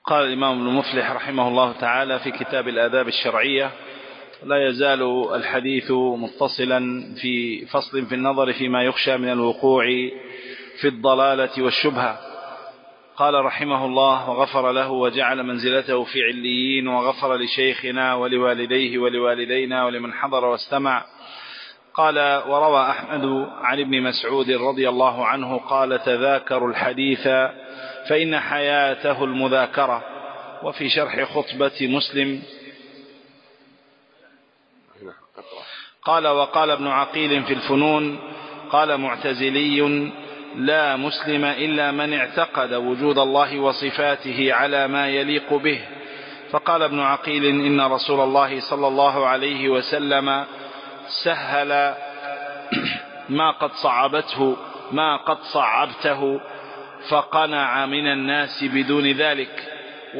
قال الإمام ابن مفلح رحمه الله تعالى في كتاب الآداب الشرعية: لا يزال الحديث متصلا في فصل في النظر فيما يخشى من الوقوع في الضلالة والشبهة. قال رحمه الله: وغفر له وجعل منزلته في عليين، وغفر لشيخنا ولوالديه ولوالدينا ولمن حضر واستمع. قال: وروى أحمد عن ابن مسعود رضي الله عنه قال: تذاكروا الحديث فإن حياته المذاكرة. وفي شرح خطبة مسلم قال: وقال ابن عقيل في الفنون قال معتزلي: لا مسلم إلا من اعتقد وجود الله وصفاته على ما يليق به. فقال ابن عقيل: إن رسول الله صلى الله عليه وسلم سهل ما قد صعبته فقنع من الناس بدون ذلك،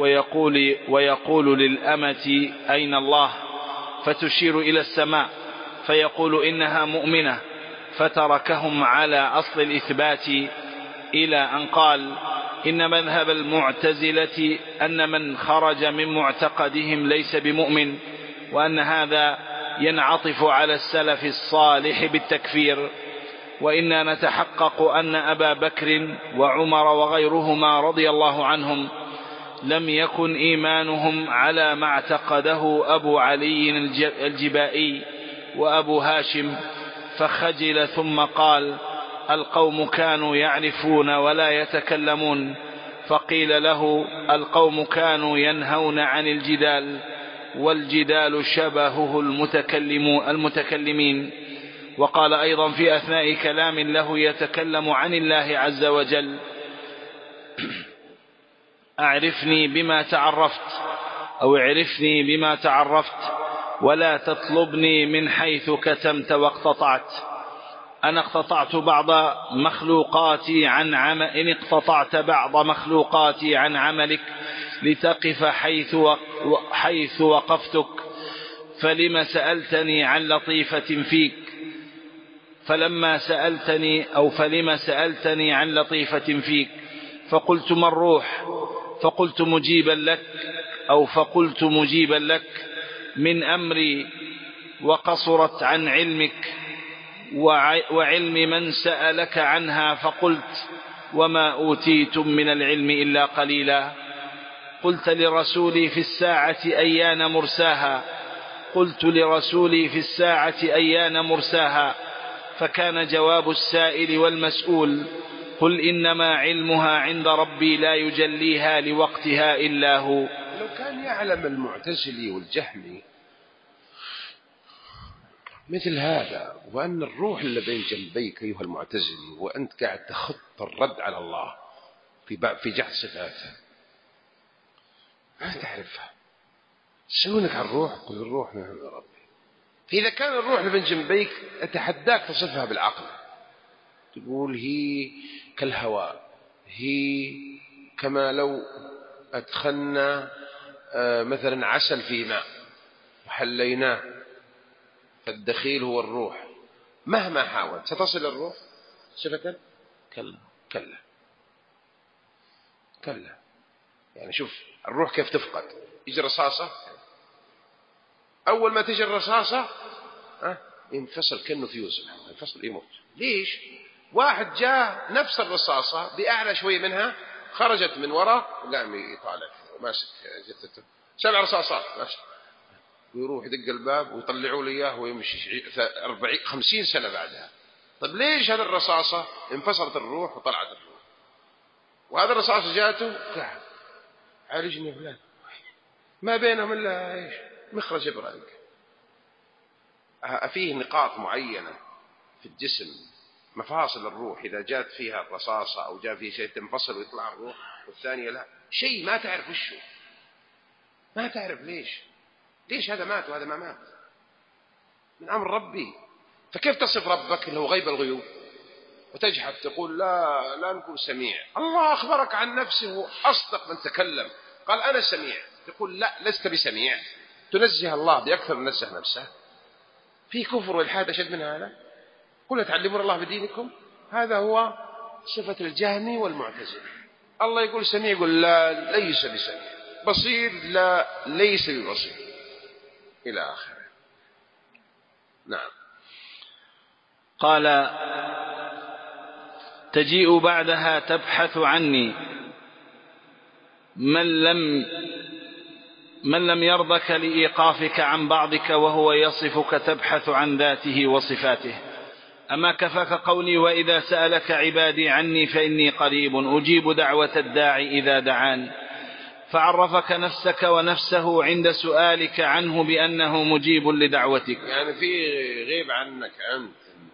ويقول للأمة: أين الله؟ فتشير إلى السماء فيقول: إنها مؤمنة، فتركهم على أصل الإثبات، إلى أن قال: إن مذهب المعتزلة أن من خرج من معتقدهم ليس بمؤمن، وأن هذا ينعطف على السلف الصالح بالتكفير. وإنا نتحقق أن أبا بكر وعمر وغيرهما رضي الله عنهم لم يكن إيمانهم على ما اعتقده أبو علي الجبائي وأبو هاشم. فخجل ثم قال: القوم كانوا يعرفون ولا يتكلمون. فقيل له: القوم كانوا ينهون عن الجدال، والجدال شبهه المتكلمين. وقال أيضا في أثناء كلام له يتكلم عن الله عز وجل: أعرفني بما تعرفت ولا تطلبني من حيث كتمت واقتطعت. إن اقتطعت بعض مخلوقاتي عن عملك لتقف حيث وقفتك، فلما سألتني عن لطيفة فيك؟ فلما سألتني عن لطيفة فيك فقلت: ما الروح؟ فقلت مجيبا لك من أمري، وقصرت عن علمك وعلم من سألك عنها، فقلت: وما أوتيتم من العلم إلا قليلا. قلت لرسولي في الساعة أيان مرساها. فكان جواب السائل والمسؤول: قل إنما علمها عند ربي لا يجليها لوقتها إلا هو. لو كان يعلم المعتزلي والجهمي مثل هذا، وأن الروح اللي بين جنبيك أيها المعتزلي وأنت قاعد تخط الرد على الله في جحد صفاته، ما تعرفها، تسألونك عن الروح؟ قل الروح من عند ربي. فإذا كان الروح اللي بين جنبيك أتحداك تصفها بالعقل، تقول هي كالهواء، هي كما لو أدخلنا مثلا عسل في ماء وحليناه، فالدخيل هو الروح. مهما حاولت ستصل الروح صفة؟ كلا. يعني شوف الروح كيف تفقد. يجي رصاصة، أول ما تجي الرصاصة ينفصل كأنه فيوز، ينفصل يموت. ليش؟ واحد جاء نفس الرصاصة بأعلى شوية منها، خرجت من وراء وقام يطالع وماسك جثته. 7 رصاصات ماشي، ويروح يدق الباب ويطلعوا له إياه ويمشي 50 سنة بعدها. طيب ليش هذه الرصاصة انفصلت الروح وطلعت الروح، وهذا الرصاصة جاته قاعد عالجني فلان، ما بينهم إلا إيش؟ مخرج إبرة. فيه نقاط معينة في الجسم، مفاصل الروح، إذا جات فيها الرصاصة أو جاء فيه شيء تنفصل ويطلع الروح، والثانية لا، شيء ما تعرف وشه، ما تعرف ليش هذا مات وهذا ما مات، من أمر ربي. فكيف تصف ربك اللي هو غيب الغيوب وتجحد تقول لا نكون سميع؟ الله أخبرك عن نفسه أصدق من تكلم، قال أنا سميع، تقول لا لست بسميع، تنزه الله بأكثر من نزه نفسه. في كفر والحاد أشد من هذا؟ قل تعلمون الله بدينكم. هذا هو صفة الجهمي والمعتزلة. الله يقول سميع، يقول لا ليس بسميع. بصير لا ليس ببصير إلى آخره. نعم. قال تجيء بعدها تبحث عني من لم يرضك لإيقافك عن بعضك وهو يصفك تبحث عن ذاته وصفاته. أما كفاك قولي وإذا سألك عبادي عني فإني قريب أجيب دعوة الداعي إذا دعان. فعرفك نفسك ونفسه عند سؤالك عنه بأنه مجيب لدعوتك. يعني في غيب عنك أنت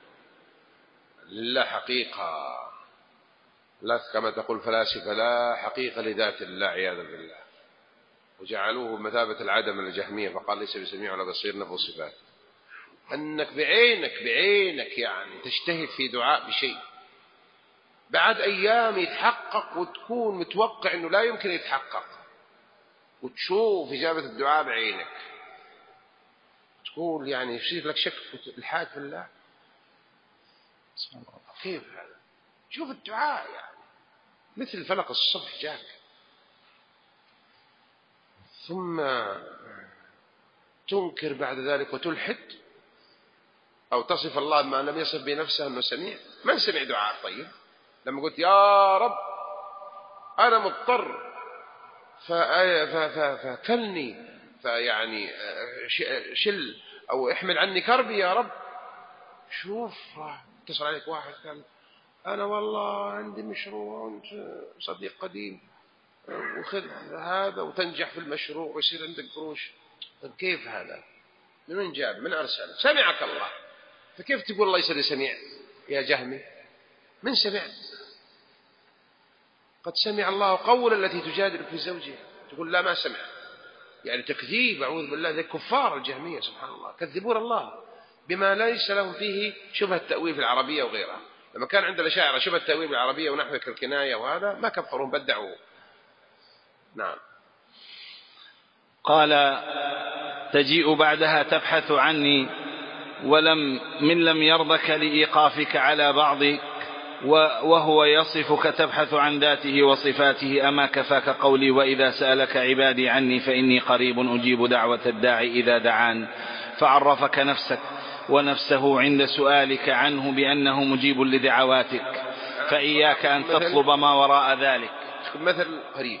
لله حقيقة، لا كما تقول فلاسفة لا حقيقة لذات الله عياذا بالله، وجعلوه بمثابة العدم الجهمية، فقال ليس بسميع ولا بصير نفي الصفات. أنك بعينك يعني تجتهد في دعاء بشيء بعد أيام يتحقق وتكون متوقع أنه لا يمكن يتحقق، وتشوف إجابة الدعاء بعينك، تقول يعني يصير لك شك في الحاج في الله. كيف هذا؟ شوف الدعاء يعني مثل فلق الصبح جاك، ثم تنكر بعد ذلك وتلحد أو تصف الله بما لم يصف بنفسه أنه سميع. من سمع دعاء طيب؟ لما قلت يا رب أنا مضطر فكلني فيعني شل أو احمل عني كربي يا رب. شوف اتصل عليك واحد قال أنا والله عندي مشروع وأنت صديق قديم وخذ هذا وتنجح في المشروع ويصير عندك قروش. طيب كيف هذا؟ من جاب؟ من أرسل؟ سمعك الله، فكيف تقول الله يسأل سميع يا جهمي؟ من سمع؟ قد سمع الله قول التي تجادل في زوجها، تقول لا ما سمع، يعني تكذيب. أعوذ بالله، ذي كفار الجهمية سبحان الله كذبون الله بما ليس لهم فيه شبه التأويل في العربية وغيرها. لما كان عند الأشاعرة شبه التأويل في العربية ونحو الكناية وهذا ما كفرهم بدعوا. نعم. قال تجيء بعدها تبحث عني من لم يرضك لإيقافك على بعضك وهو يصفك تبحث عن ذاته وصفاته. أما كفاك قولي وإذا سألك عبادي عني فإني قريب أجيب دعوة الداعي إذا دعان. فعرفك نفسك ونفسه عند سؤالك عنه بأنه مجيب لدعواتك، فإياك أن تطلب ما وراء ذلك. مثل قريب،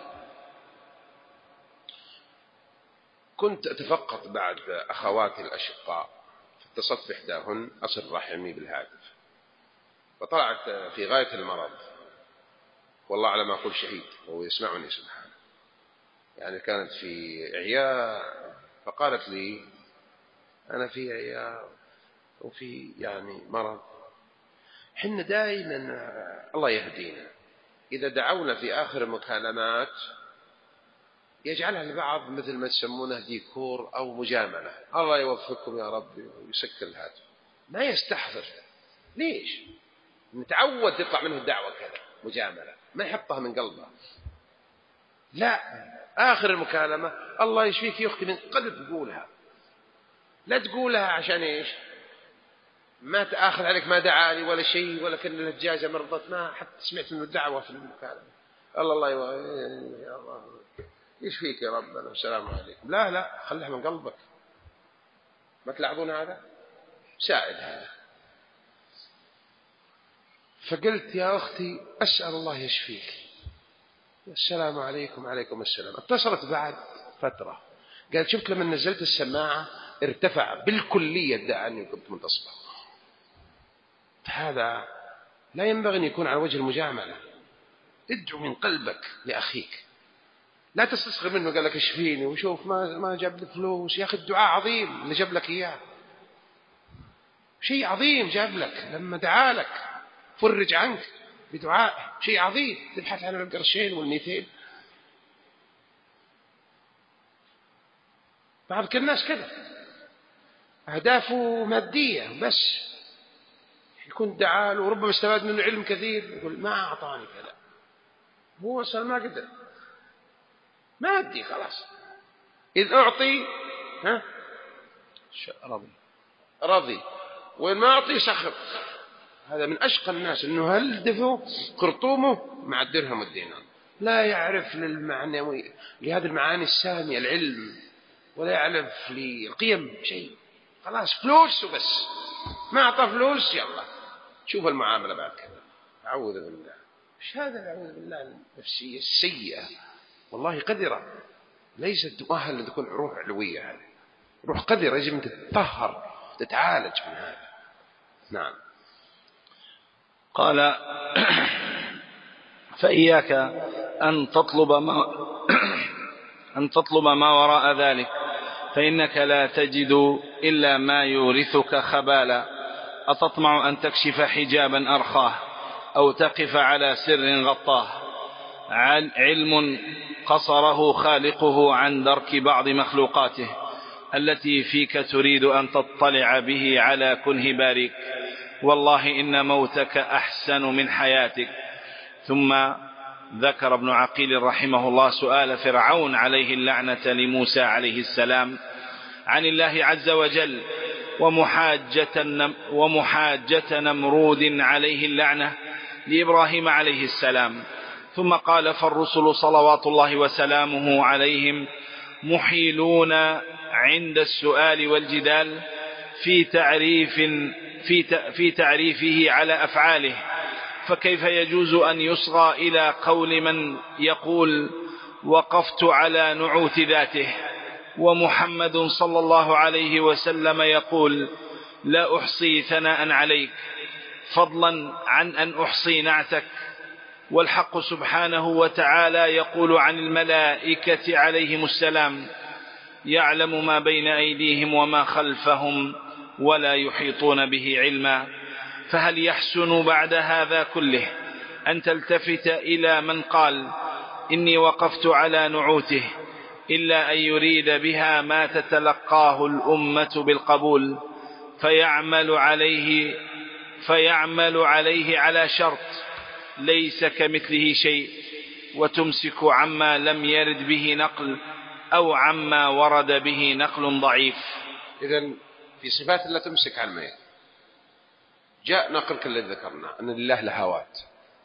كنت أتفقد بعد أخواتي الأشقاء فاتصلت بإحداهن أصل رحمي بالهاتف، فطلعت في غاية المرض، والله على ما أقول شهيد وهو يسمعني سبحانه، يعني كانت في عياء، فقالت لي أنا في عياء وفي يعني مرض. حنا دائما الله يهدينا إذا دعونا في آخر المكالمات يجعلها البعض مثل ما تسمونه ديكور أو مجاملة، الله يوفقكم يا رب ويسكر الهاتف. ما يستحضر ليش؟ نتعود تطلع منه الدعوة كذا مجاملة، ما يحطها من قلبه. لا، آخر المكالمة الله يشفيك يا أختي من قلب تقولها، لا تقولها عشان إيش؟ ما تأخذ عليك ما دعاني ولا شيء ولا كان الهجاجة مرضت، ما حتى سمعت منه الدعوة في المكالمة. الله يا الله يشفيك يا رب والسلام عليكم. لا خليها من قلبك، ما تلعبون هذا، ساعد هذا. فقلت يا أختي أسأل الله يشفيك، السلام عليكم. عليكم السلام. اتصلت بعد فترة قالت شفت لما نزلت السماعة ارتفع بالكلية الداء عني كنت منتصبة. هذا لا ينبغي أن يكون على وجه المجاملة. ادعو من قلبك لأخيك، لا تستصغر منه قال لك اشفيني وشوف ما جاب لي فلوس. يا أخي الدعاء عظيم اللي جاب لك إياه، شيء عظيم جاب لك لما دعا لك فرج عنك بدعاء، شيء عظيم. تبحث عن القرشين والميتين. بعض الناس كذا أهدافه مادية بس، يكون دعا له وربما استفاد منه علم كثير، يقول ما أعطاني كذا، هو أصلا ما قدر، ما أدي خلاص. إذ أعطي رضي، وإن ما أعطي سخط. هذا من أشقى الناس، إنه هل دفعوا قرطومه مع الدرهم والدينار، لا يعرف للمعنوي لهذه المعاني السامية العلم، ولا يعرف للقيم شيء، خلاص فلوس وبس، ما أعطى فلوس يلا شوف المعاملة بعد كذا. أعوذ بالله، مش هذا أعوذ بالله النفسية السيئة، والله قذرة، ليست تؤهل أن تكون روح علوية، هذه روح قذرة يجب أن تتطهر تتعالج من هذا. نعم. قال فإياك أن تطلب ما وراء ذلك، فإنك لا تجد إلا ما يورثك خبالا. أتطمع أن تكشف حجابا أرخاه أو تقف على سر غطاه؟ علم قصره خالقه عن درك بعض مخلوقاته التي فيك تريد أن تطلع به على كنه باريك. والله إن موتك أحسن من حياتك. ثم ذكر ابن عقيل رحمه الله سؤال فرعون عليه اللعنة لموسى عليه السلام عن الله عز وجل، ومحاجة نمرود عليه اللعنة لإبراهيم عليه السلام. ثم قال فالرسل صلوات الله وسلامه عليهم محيلون عند السؤال والجدال في تعريفه على أفعاله، فكيف يجوز أن يصغى إلى قول من يقول وقفت على نعوت ذاته، ومحمد صلى الله عليه وسلم يقول لا أحصي ثناء عليك فضلا عن أن أحصي نعتك، والحق سبحانه وتعالى يقول عن الملائكة عليهم السلام يعلم ما بين أيديهم وما خلفهم ولا يحيطون به علما. فهل يحسن بعد هذا كله أن تلتفت إلى من قال إني وقفت على نعوته إلا أن يريد بها ما تتلقاه الأمة بالقبول، فيعمل عليه على شرط ليس كمثله شيء، وتمسك عما لم يرد به نقل أو عما ورد به نقل ضعيف؟ إذن في صفات الله تمسك عن الميت. جاء نقل كالذي ذكرنا أن لله لهوات،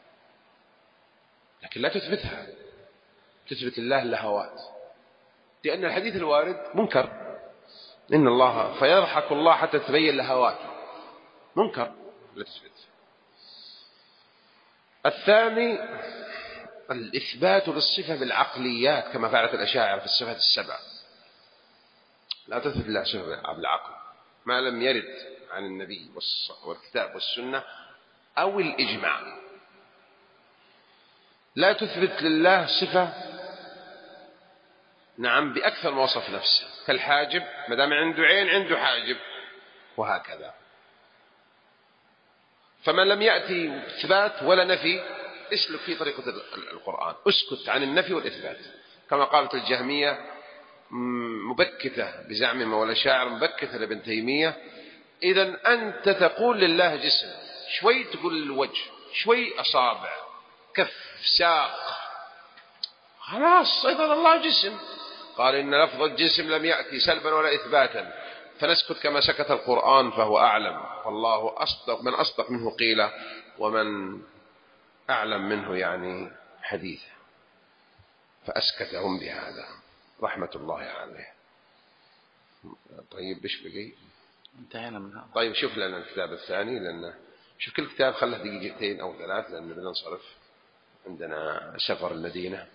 لكن لا تثبتها، تثبت لله لهوات، لأن الحديث الوارد منكر، إن الله فيضحك الله حتى تبين لهواته، منكر لا تثبت. الثاني الإثبات للصفة بالعقليات كما فعلت الأشاعرة في الصفات السبع، لا تثبت لله صفة بالعقل ما لم يرد عن النبي والكتاب والسنة أو الإجماع. لا تثبت لله صفة نعم بأكثر ما وصف نفسه، كالحاجب، ما دام عنده عين عنده حاجب، وهكذا. فمن لم يأتي إثبات ولا نفي اسلك في طريقة القرآن، اسكت عن النفي والإثبات، كما قالت الجهمية مبكتة بزعمهم والأشاعرة مبكتة لابن تيمية. إذن أنت تقول لله جسم، شوي تقول الوجه، شوي أصابع، كف، ساق، خلاص أيضا الله جسم. قال إن لفظ الجسم لم يأتي سلبا ولا إثباتا، فنسكت كما سكت القرآن فهو أعلم، والله أصدق من أصدق منه قيل ومن أعلم منه يعني حديثا، فأسكتهم بهذا رحمة الله عليه. طيب إيش بقي؟ انتهينا من هذا. طيب شوف لنا الكتاب الثاني، لأن شوف كل كتاب خله دقيقتين أو ثلاث لأن بدنا نصرف، عندنا سفر المدينة.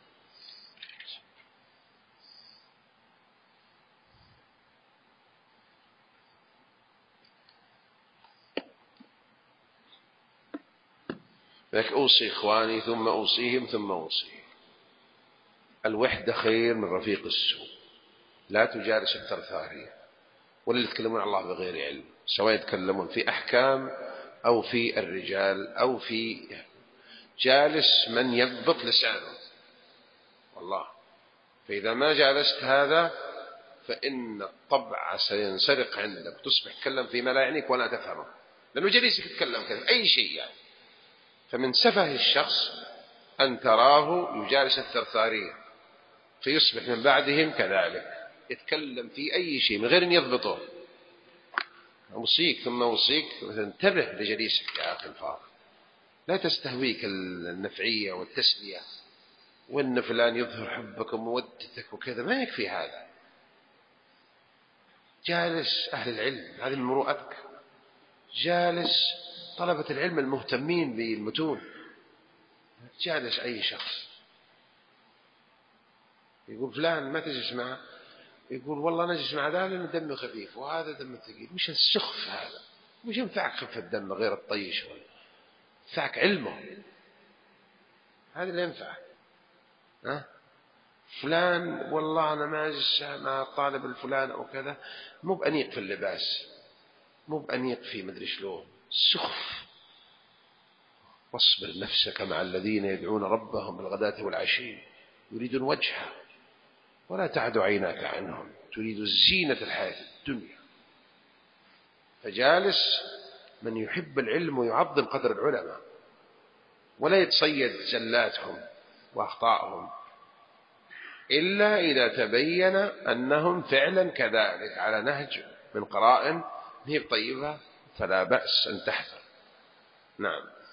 لك أوصي إخواني ثم أوصيهم ثم أوصيهم. الوحدة خير من رفيق السوء، لا تجالس الثرثارية ولا يتكلمون عن الله بغير علم، سواء يتكلمون في أحكام أو في الرجال أو في جالس من يضبط لسانه والله. فإذا ما جالست هذا فإن الطبع سينسرق عندك، تصبح تتكلم فيما لا يعنيك ولا تفهمه، لأنه جليسك يتكلم كذا أي شيء يعني. فمن سفه الشخص أن تراه يجالس الثرثارية فيصبح من بعدهم كذلك، يتكلم في أي شيء من غير أن يضبطه. أوصيك ثم أوصيك، انتبه لجليسك يا أخي الفاضل، لا تستهويك النفعية والتسلية، وإن فلان يظهر حبك ومودتك وكذا، ما يكفي هذا. جالس أهل العلم، هذه من مروءتك، جالس طلبة العلم المهتمين بالمتون، جالس أي شخص يقول فلان ما تجلس معه، يقول والله نجلس مع ذا لأنه دمه خفيف وهذا دمه ثقيل. مش السخف هذا، مش ينفعك خفة الدم غير الطيش، ينفعك علمه، هذا اللي ينفعك. فلان والله أنا ما أجلس مع الطالب الفلان أو كذا، مو بأنيق في اللباس، مو بأنيق في مدري شلون، سخف. واصبر نفسك مع الذين يدعون ربهم بالغداة والعشي يريدون وجهه ولا تعد عيناك عنهم تريد الزينة الحياة الدنيا. فجالس من يحب العلم ويعظم قدر العلماء ولا يتصيد زلاتهم وأخطائهم إلا إذا تبين أنهم فعلا كذلك على نهج من قرائن هي طيبة، فلا بأس أن تحذر. نعم.